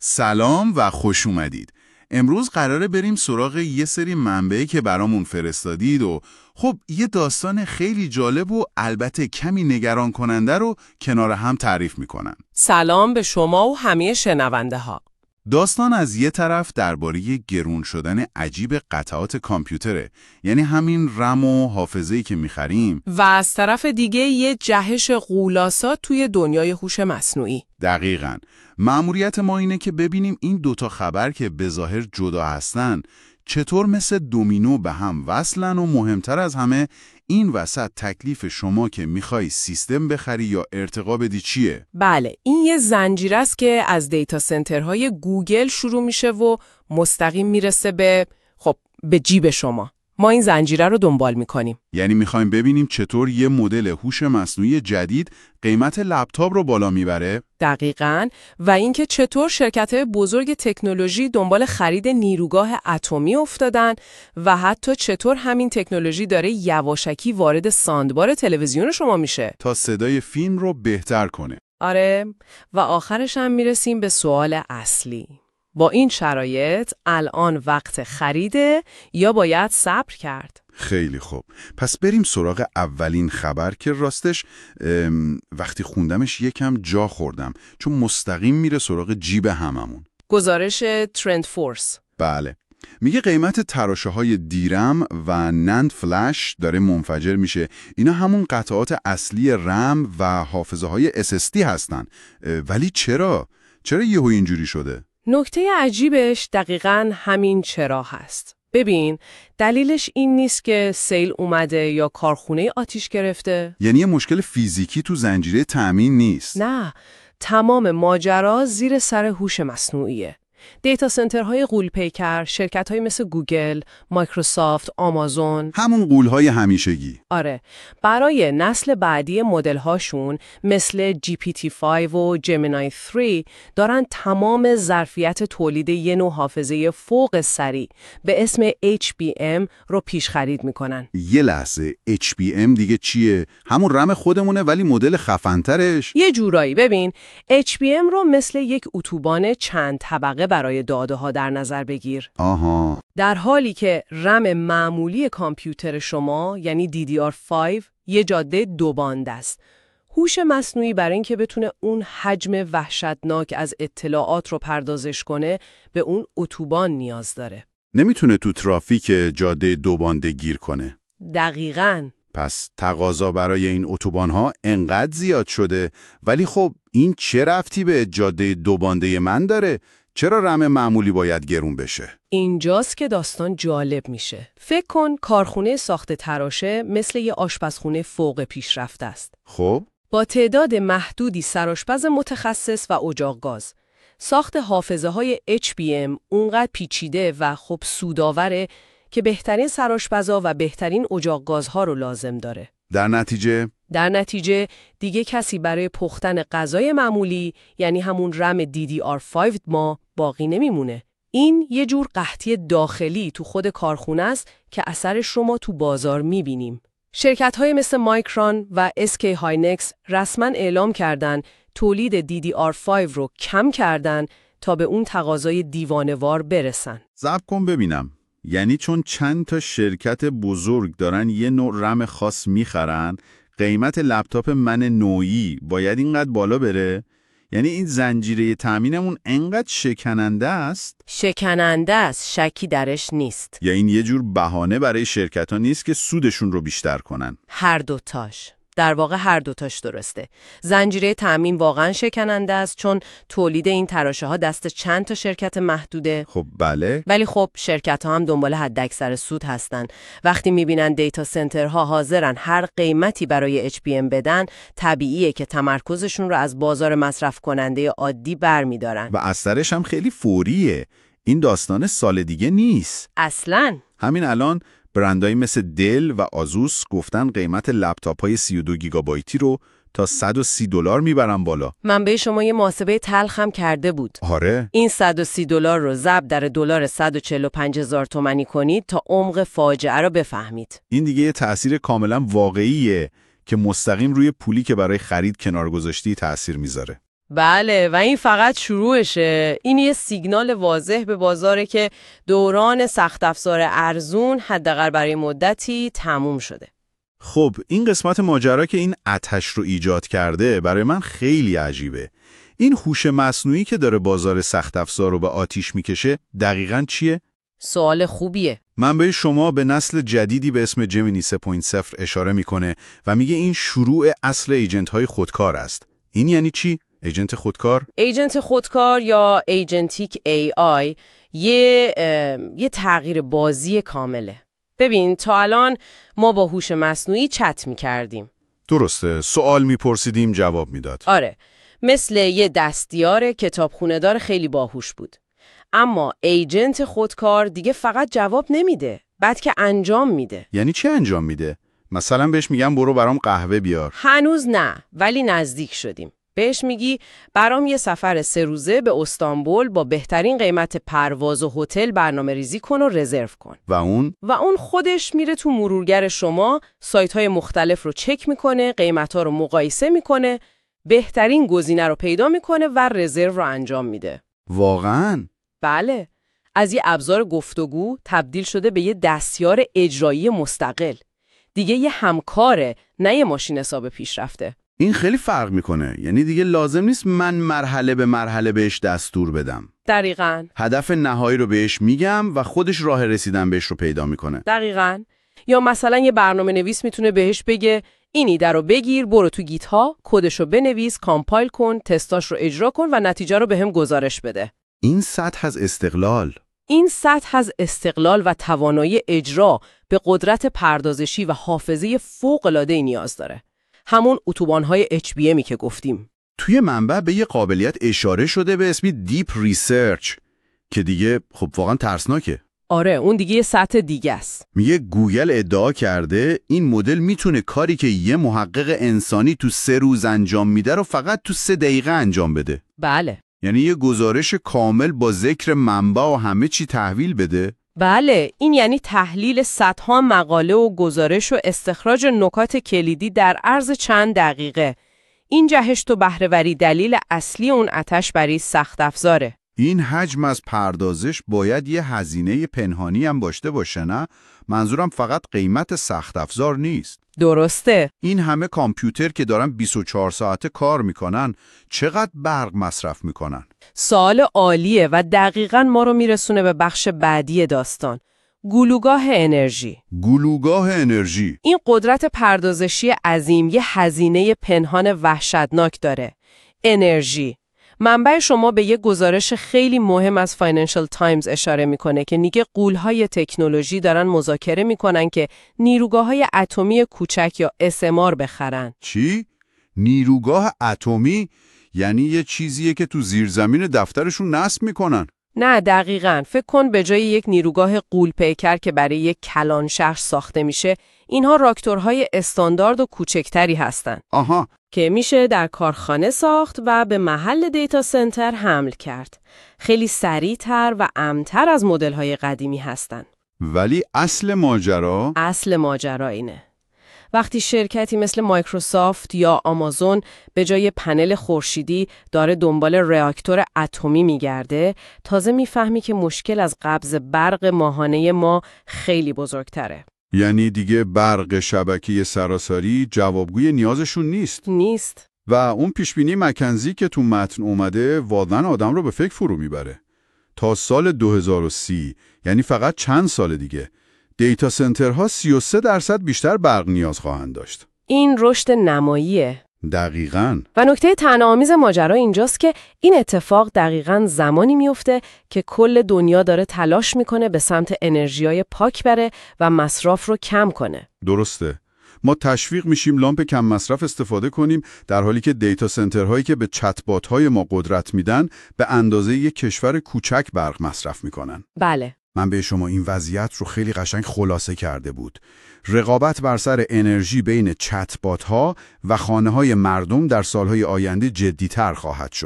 سلام و خوش اومدید. امروز قراره بریم سراغ یه سری منبعی که برامون فرستادید و خب یه داستان خیلی جالب و البته کمی نگران کننده رو کنار هم تعریف میکنن. سلام به شما و همه شنونده ها. داستان از یه طرف درباره گرون شدن عجیب قطعات کامپیوتره، یعنی همین رم و حافظه‌ای که میخریم، و از طرف دیگه یه جهش غولاسا توی دنیای هوش مصنوعی. دقیقاً. مأموریت ما اینه که ببینیم این دوتا خبر که به ظاهر جدا هستن چطور مثل دومینو به هم وصلن و مهمتر از همه این وسط تکلیف شما که میخوای سیستم بخری یا ارتقا بدی چیه؟ بله، این یه زنجیره است که از دیتا سنترهای گوگل شروع میشه و مستقیم میرسه به جیب شما. ما این زنجیره رو دنبال میکنیم. یعنی میخوایم ببینیم چطور یه مدل هوش مصنوعی جدید قیمت لپتاپ رو بالا میبره؟ دقیقاً. و اینکه چطور شرکت‌های بزرگ تکنولوژی دنبال خرید نیروگاه اتمی افتادن و حتی چطور همین تکنولوژی داره یواشکی وارد ساندبار تلویزیون شما میشه تا صدای فیلم رو بهتر کنه. آره، و آخرش هم میرسیم به سوال اصلی. با این شرایط الان وقت خریده یا باید صبر کرد؟ خیلی خوب. پس بریم سراغ اولین خبر که راستش وقتی خوندمش یکم جا خوردم، چون مستقیم میره سراغ جیب هممون. گزارش ترند فورس. بله. میگه قیمت تراشه‌های دیرم و نند فلش داره منفجر میشه. اینا همون قطعات اصلی رم و حافظه‌های SSD هستن. ولی چرا یهو اینجوری شده؟ نکته عجیبش دقیقاً همین چرا هست. ببین، دلیلش این نیست که سیل اومده یا کارخونه آتیش گرفته. یعنی یه مشکل فیزیکی تو زنجیره تأمین نیست. نه، تمام ماجرا زیر سر هوش مصنوعیه. دیتا سنترهای غول‌پیکر، شرکت‌های مثل گوگل، مایکروسافت، آمازون، همون غول‌های همیشگی. آره، برای نسل بعدی مدل‌هاشون مثل GPT-5 و Gemini 3 دارن تمام ظرفیت تولید یه نوع حافظه فوق سریع به اسم HBM رو پیش خرید میکنن. یه لحظه، HBM دیگه چیه؟ همون رم خودمونه ولی مدل خفن‌ترش؟ یه جورایی. ببین، HBM رو مثل یک اتوبان چند طبقه برای داده‌ها در نظر بگیر. آها. در حالی که رم معمولی کامپیوتر شما یعنی DDR5 یه جاده دو باند است. هوش مصنوعی برای اینکه بتونه اون حجم وحشتناک از اطلاعات رو پردازش کنه به اون اتوبان نیاز داره. نمیتونه تو ترافیک جاده دو بانده گیر کنه. دقیقاً. پس تقاضا برای این اتوبان‌ها انقدر زیاد شده، ولی خب این چه ربطی به جاده دو بانده من داره؟ چرا رم معمولی باید گرون بشه؟ اینجاست که داستان جالب میشه. فکر کن کارخونه ساخت تراشه مثل یه آشپزخونه فوق پیشرفته است. خب؟ با تعداد محدودی سرآشپز متخصص و اجاق گاز. ساخت حافظه‌های HBM اونقدر پیچیده و خب سودآوره که بهترین سرآشپزا و بهترین اجاق گازها رو لازم داره. در نتیجه دیگه کسی برای پختن غذای معمولی یعنی همون رم DDR5 ما باقی نمیمونه. این یه جور قحطی داخلی تو خود کارخونه است که اثرش رو ما تو بازار میبینیم. شرکت‌های مثل مایکرون و SK هاینکس رسما اعلام کردن تولید DDR5 رو کم کردن تا به اون تقاضای دیوانه‌وار برسن. صبر کن ببینم. یعنی چون چند تا شرکت بزرگ دارن یه نوع رم خاص میخرن، قیمت لپتاپ من نوعی باید اینقدر بالا بره؟ یعنی این زنجیره تامینمون انقدر شکننده است؟ شکننده است، شکی درش نیست. یا این یه جور بهانه برای شرکت‌ها نیست که سودشون رو بیشتر کنن؟ هر دوتاش. در واقع هر دوتاش درسته. زنجیره تامین واقعا شکننده است چون تولید این تراشه ها دست چند تا شرکت محدوده. خب بله. ولی خب شرکت ها هم دنبال حداکثر سود هستن. وقتی میبینن دیتا سنترها حاضرن هر قیمتی برای HBM بدن، طبیعیه که تمرکزشون رو از بازار مصرف کننده عادی برمیدارن. و اثرش هم خیلی فوریه. این داستان سال دیگه نیست. اصلاً. همین الان برندایی مثل دل و آزوس گفتن قیمت لپتاپ‌های 32 گیگابایتی رو تا $130 میبرن بالا. من به شما یه محاسبه تلخ هم کرده بود. آره. این $130 رو ضرب در دلار 145,000 تومانی کنید تا عمق فاجعه رو بفهمید. این دیگه یه تأثیر کاملا واقعیه که مستقیم روی پولی که برای خرید کنار گذاشتی تأثیر میذاره. بله و این فقط شروعشه. این یه سیگنال واضح به بازاره که دوران سخت افزار ارزون حداقل برای مدتی تموم شده. خب این قسمت ماجرا که این آتش رو ایجاد کرده برای من خیلی عجیبه. این هوش مصنوعی که داره بازار سخت افزار رو به آتیش میکشه دقیقاً چیه؟ سوال خوبیه. منبع شما به نسل جدیدی به اسم جمینی 3.0 اشاره میکنه و میگه این شروع اصل ایجنت های خودکار است. این یعنی چی؟ ایجنت خودکار؟ ایجنت خودکار یا ایجنتیک AI یه تغییر بازی کامله. ببین تا الان ما با هوش مصنوعی چت می‌کردیم. درسته، سوال میپرسیدیم جواب میداد. آره، مثل یه دستیار کتابخونه‌دار خیلی باهوش بود. اما ایجنت خودکار دیگه فقط جواب نمیده، بلکه انجام میده. یعنی چی انجام میده؟ مثلا بهش میگم برو برام قهوه بیار. هنوز نه، ولی نزدیک شدیم. بهش میگی برام یه سفر 3 روزه به استانبول با بهترین قیمت پرواز و هتل برنامه‌ریزی کن و رزرو کن. و اون خودش میره تو مرورگر شما، سایت‌های مختلف رو چک میکنه، قیمت‌ها رو مقایسه میکنه، بهترین گزینه رو پیدا میکنه و رزرو رو انجام میده. واقعاً؟ بله، از یه ابزار گفتگو تبدیل شده به یه دستیار اجرایی مستقل. دیگه یه همکاره، نه یه ماشین حساب پیشرفته. این خیلی فرق میکنه. یعنی دیگه لازم نیست من مرحله به مرحله بهش دستور بدم. دقیقاً. هدف نهایی رو بهش میگم و خودش راه رسیدن بهش رو پیدا میکنه. دقیقاً. یا مثلا یه برنامه نویس میتونه بهش بگه این ایده رو بگیر، برو تو گیت ها، کدش رو بنویس، کامپایل کن، تستاش رو اجرا کن و نتیجه رو بهم گزارش بده. این سطح از استقلال و توانایی اجرا به قدرت پردازشی و حافظه فوق‌العاده‌ای نیاز داره. همون اتوبان‌های HBMی که گفتیم. توی منبع به یه قابلیت اشاره شده به اسم دیپ ریسرچ که دیگه خب واقعا ترسناکه. آره، اون دیگه یه سطح دیگه است. میگه گوگل ادعا کرده این مدل میتونه کاری که یه محقق انسانی تو 3 روز انجام میده رو فقط تو 3 دقیقه انجام بده. بله. یعنی یه گزارش کامل با ذکر منبع و همه چی تحویل بده؟ بله، این یعنی تحلیل صدها مقاله و گزارش و استخراج نکات کلیدی در عرض چند دقیقه. این جهش و بهره‌وری دلیل اصلی اون آتش برای سخت افزاره. این حجم از پردازش باید یه هزینه پنهانی هم داشته باشه نه؟ منظورم فقط قیمت سخت افزار نیست. درسته. این همه کامپیوتر که دارن 24 ساعته کار میکنن چقدر برق مصرف میکنن؟ سوال عالیه و دقیقاً ما رو میرسونه به بخش بعدی داستان. گلوگاه انرژی. این قدرت پردازشی عظیم یه هزینه پنهان وحشتناک داره. انرژی. منبع شما به یه گزارش خیلی مهم از فاینانشل تایمز اشاره میکنه که میگه غول‌های تکنولوژی دارن مذاکره میکنن که نیروگاه‌های اتمی کوچک یا SMR بخرن. چی؟ نیروگاه اتمی؟ یعنی یه چیزیه که تو زیرزمین دفترشون نصب میکنن؟ نه دقیقاً. فکر کن به جای یک نیروگاه غول‌پیکر که برای یک کلان شهر ساخته میشه، اینها راکتورهای استاندارد و کوچکتری هستن. آها. که میشه در کارخانه ساخت و به محل دیتا سنتر حمل کرد. خیلی سریع‌تر و امن‌تر از مدل‌های قدیمی هستن. ولی اصل ماجرا اینه. وقتی شرکتی مثل مایکروسافت یا آمازون به جای پنل خورشیدی داره دنبال راکتور اتمی میگرده، تازه میفهمی که مشکل از قبض برق ماهانه ما خیلی بزرگتره. یعنی دیگه برق شبکه سراسری جوابگوی نیازشون نیست. و اون پیشبینی مکنزی که تو متن اومده واقعا آدم رو به فکر فرو میبره. تا سال 2030 یعنی فقط چند سال دیگه دیتا سنترها 33% بیشتر برق نیاز خواهند داشت. این رشد نماییه. دقیقاً. و نکته طعنه‌آمیز ماجرا اینجاست که این اتفاق دقیقاً زمانی میفته که کل دنیا داره تلاش میکنه به سمت انرژیای پاک بره و مصرف رو کم کنه. درسته. ما تشویق میشیم لامپ کم مصرف استفاده کنیم در حالی که دیتا سنترهایی که به چت‌بات‌های ما قدرت میدن به اندازه یک کشور کوچک برق مصرف میکنن. بله. من به شما این وضعیت رو خیلی قشنگ خلاصه کرده بود. رقابت بر سر انرژی بین چت‌بات‌ها و خانه‌های مردم در سالهای آینده جدی‌تر خواهد شد.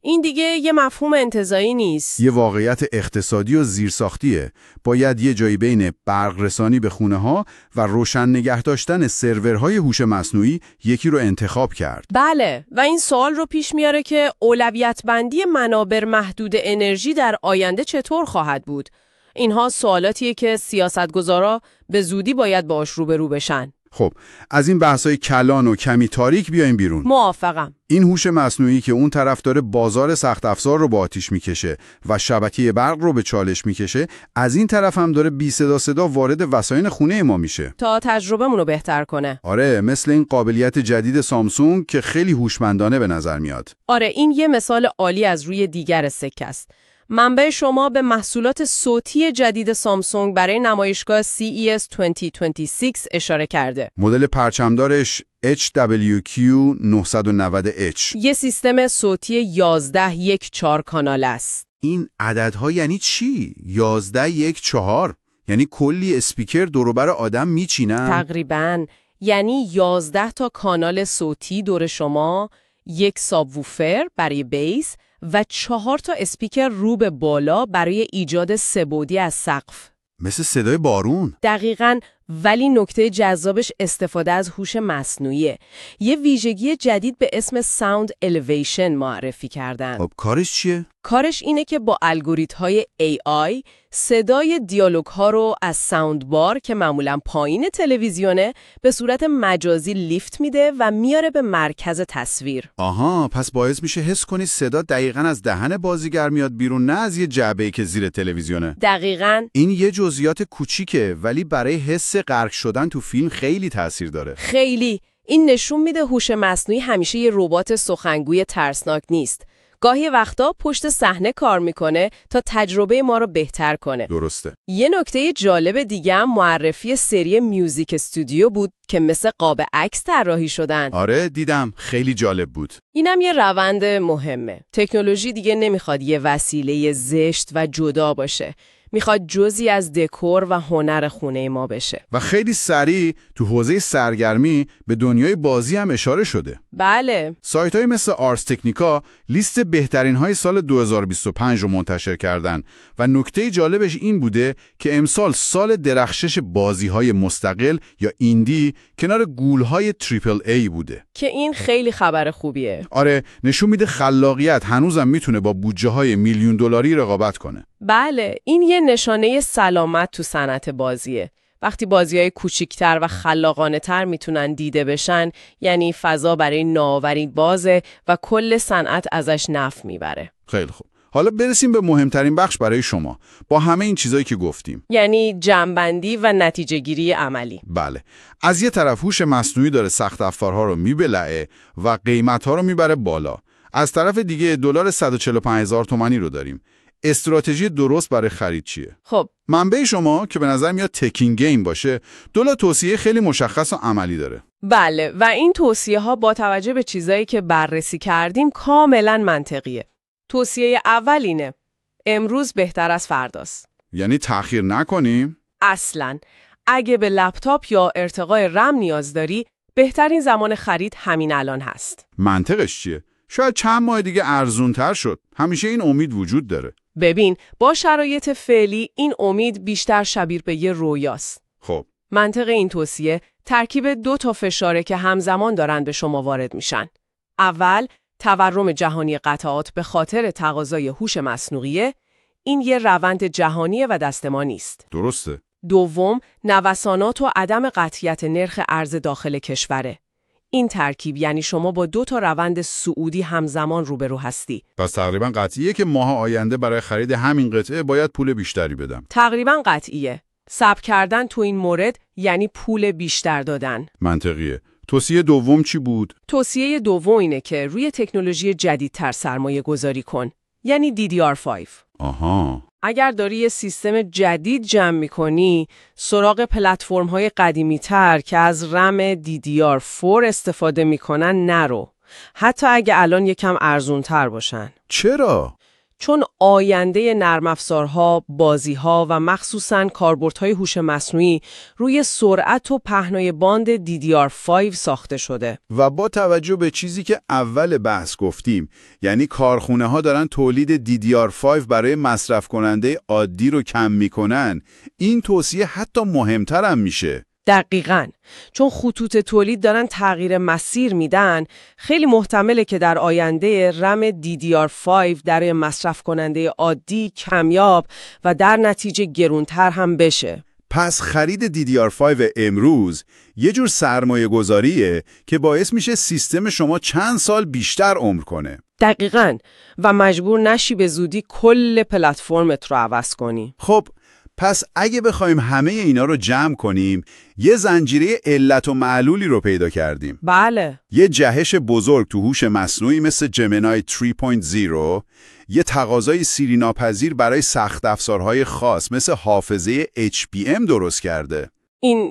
این دیگه یه مفهوم انتزاعی نیست. یه واقعیت اقتصادی و زیرساختیه. باید یه جایی بین برق رسانی به خونه ها و روشن نگه داشتن سرورهای هوش مصنوعی یکی رو انتخاب کرد. بله، و این سوال رو پیش میاره که اولویت بندی منابع محدود انرژی در آینده چطور خواهد بود؟ اینها سوالاتیه که سیاستگزارا به زودی باید باهاش روبرو بشن. خب، از این بحثای کلان و کمی تاریک بیایم بیرون. موافقم. این هوش مصنوعی که اون طرف داره بازار سخت افزار رو با آتیش میکشه و شبکه برق رو به چالش میکشه، از این طرف هم داره بی صدا وارد وسایل خونه ما میشه تا تجربه‌مون رو بهتر کنه. آره، مثل این قابلیت جدید سامسونگ که خیلی هوشمندانه به نظر میاد. آره، این یه مثال عالی از روی دیگر سکه است. منبع شما به محصولات صوتی جدید سامسونگ برای نمایشگاه CES 2026 اشاره کرده. مدل پرچمدارش HWQ990H یه سیستم صوتی 11.1.4 کانال است. این عددها یعنی چی؟ 11.1.4 یعنی کلی اسپیکر دوروبر آدم میچینن؟ تقریباً، یعنی 11 تا کانال صوتی دور شما، یک سابووفر برای بیس و 4 تا اسپیکر رو به بالا برای ایجاد سه‌بعدی از سقف. مثل صدای بارون. دقیقاً، ولی نکته جذابش استفاده از هوش مصنوعیه. یه ویژگی جدید به اسم ساوند الیویشن معرفی کردن. خب کارش چیه؟ کارش اینه که با الگوریتم‌های AI صدای دیالوگ‌ها رو از ساوند بار که معمولاً پایین تلویزیونه به صورت مجازی لیفت میده و میاره به مرکز تصویر. آها، پس باعث میشه حس کنی صدا دقیقاً از دهن بازیگر میاد بیرون، نه از یه جعبه‌ای که زیر تلویزیونه. دقیقاً. این یه جزئیات کوچیکه ولی برای حس غرق شدن تو فیلم خیلی تاثیر داره. خیلی. این نشون میده هوش مصنوعی همیشه یه ربات سخنگوی ترسناک نیست. گاهی وقتا پشت صحنه کار میکنه تا تجربه ما رو بهتر کنه. درسته. یه نکته جالب دیگه هم معرفی سری میوزیک استودیو بود که مثل قاب عکس طراحی شدن. آره دیدم، خیلی جالب بود. اینم یه روند مهمه. تکنولوژی دیگه نمیخواد یه وسیله زشت و جدا باشه. میخواد جزئی از دکور و هنر خونه ما بشه. و خیلی سریع تو حوزه سرگرمی به دنیای بازی هم اشاره شده. بله. سایت‌های مثل آرس تکنیکا لیست بهترین‌های سال 2025 رو منتشر کردن و نکته جالبش این بوده که امسال سال درخشش بازی‌های مستقل یا ایندی کنار گول‌های تریپل ای بوده. که این خیلی خبر خوبیه. آره، نشون میده خلاقیت هنوزم میتونه با بودجه‌های میلیون دلاری رقابت کنه. بله، این یه نشانه سلامت تو صنعت بازیه. وقتی بازی‌های کوچیک‌تر و خلاقانه‌تر میتونن دیده بشن، یعنی فضا برای نوآوری بازه و کل صنعت ازش نفع میبره. خیلی خوب. حالا برسیم به مهمترین بخش برای شما. با همه این چیزایی که گفتیم، یعنی جمع‌بندی و نتیجه‌گیری عملی. بله. از یه طرف هوش مصنوعی داره سخت افزارها رو میبلعه و قیمت‌ها رو میبره بالا. از طرف دیگه دلار 145,000 تومانی رو داریم. استراتژی درست برای خرید چیه؟ خب، منبع شما که به نظر میاد تکینگ گیم باشه، دولا توصیه خیلی مشخص و عملی داره. بله، و این توصیه‌ها با توجه به چیزایی که بررسی کردیم کاملا منطقیه. توصیه اول اینه: امروز بهتر از فرداست. یعنی تأخیر نکنیم؟ اصلاً. اگه به لپتاپ یا ارتقای رم نیاز داری، بهترین زمان خرید همین الان هست. منطقش چیه؟ شاید چند ماه دیگه ارزونتر شد. همیشه این امید وجود داره. ببین، با شرایط فعلی این امید بیشتر شبیه به یه رویاست. خب، منطق این توصیه ترکیب 2 تا فشاره که همزمان دارن به شما وارد میشن. اول، تورم جهانی قطعات به خاطر تقاضای هوش مصنوعی. این یه روند جهانیه و دست ما نیست. درسته. دوم، نوسانات و عدم قطعیت نرخ ارز داخل کشوره. این ترکیب یعنی شما با 2 تا روند صعودی همزمان روبرو هستی. پس تقریبا قطعیه که ماه آینده برای خرید همین قطعه باید پول بیشتری بدم. تقریبا قطعیه. صبر کردن تو این مورد یعنی پول بیشتر دادن. منطقیه. توصیه دوم چی بود؟ توصیه دوم اینه که روی تکنولوژی جدیدتر سرمایه گذاری کن. یعنی DDR5. آها. اگر داری یه سیستم جدید جمع می‌کنی، سراغ پلتفرم‌های قدیمی‌تر که از رم DDR4 استفاده می‌کنن نرو. حتی اگه الان یکم ارزون‌تر باشن. چرا؟ چون آینده نرم افزارها، بازی‌ها و مخصوصاً کاربردهای هوش مصنوعی روی سرعت و پهنای باند DDR5 ساخته شده. و با توجه به چیزی که اول بحث گفتیم، یعنی کارخونه ها دارن تولید DDR5 برای مصرف کننده عادی رو کم میکنن، این توصیه حتی مهمتر هم میشه. دقیقاً. چون خطوط تولید دارن تغییر مسیر میدن، خیلی محتمله که در آینده رم DDR5 در مصرف کننده عادی کمیاب و در نتیجه گرونتر هم بشه. پس خرید DDR5 امروز یه جور سرمایه گذاریه که باعث میشه سیستم شما چند سال بیشتر عمر کنه. دقیقاً. و مجبور نشی به زودی کل پلتفرمت رو عوض کنی. خب پس اگه بخوایم همه اینا رو جمع کنیم، یه زنجیره علت و معلولی رو پیدا کردیم. بله. یه جهش بزرگ تو هوش مصنوعی مثل جمینای 3.0، یه تقاضای سیری ناپذیر برای سخت افزارهای خاص مثل حافظه HBM درست کرده. این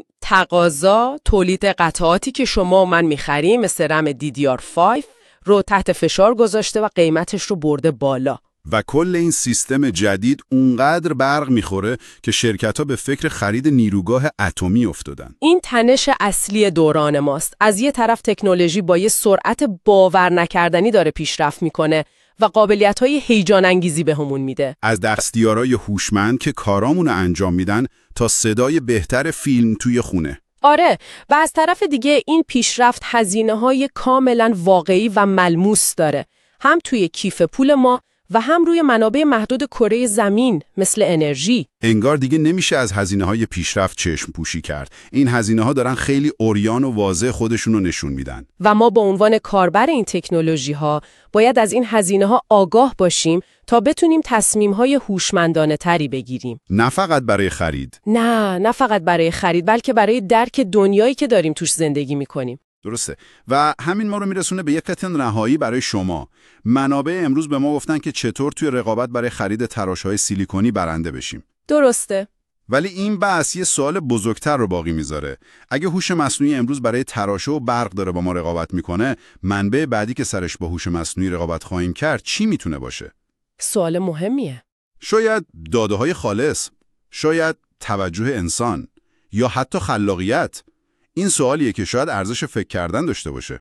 تقاضا تولید قطعاتی که شما و من می‌خریم مثل رم DDR5 رو تحت فشار گذاشته و قیمتش رو برده بالا. و کل این سیستم جدید اونقدر برق میخوره که شرکت‌ها به فکر خرید نیروگاه اتمی افتادن. این تنش اصلی دوران ماست. از یه طرف تکنولوژی با یه سرعت باور نکردنی داره پیشرفت میکنه و قابلیت‌های هیجان انگیزی بهمون میده. از دستیارای هوشمند که کارامون انجام میدن تا صدای بهتر فیلم توی خونه. آره، و از طرف دیگه این پیشرفت هزینه‌های کاملا واقعی و ملموس داره. هم توی کیف پول ما و هم روی منابع محدود کره زمین مثل انرژی. انگار دیگه نمیشه از هزینه‌های پیشرفت چشم پوشی کرد. این هزینه‌ها دارن خیلی عریان و واضح خودشونو نشون میدن. و ما به عنوان کاربر این تکنولوژی‌ها باید از این هزینه‌ها آگاه باشیم تا بتونیم تصمیم‌های هوشمندانه تری بگیریم. نه فقط برای خرید. نه فقط برای خرید، بلکه برای درک دنیایی که داریم توش زندگی می‌کنیم. درسته. و همین ما رو میرسونه به یک قطعه نهایی برای شما. منابع امروز به ما گفتن که چطور توی رقابت برای خرید تراش‌های سیلیکونی برنده بشیم. درسته. ولی این بحث یه سوال بزرگتر رو باقی میذاره. اگه هوش مصنوعی امروز برای تراشه و برق داره با ما رقابت میکنه، منبع بعدی که سرش با هوش مصنوعی رقابت خواهیم کرد چی میتونه باشه؟ سوال مهمیه. شاید داده‌های خالص، شاید توجه انسان، یا حتی خلاقیت. این سوالیه که شاید ارزش فکر کردن داشته باشه.